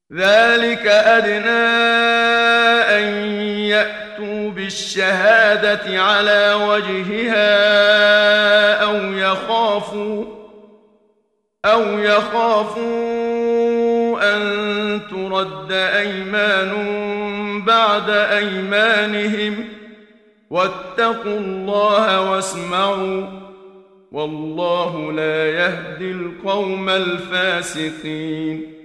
ذلك أدنى أن يأتوا بالشهادة على وجهها أو يخافوا أن ترد أيمان بعد أيمانهم واتقوا الله واسمعوا والله لا يهدي القوم الفاسقين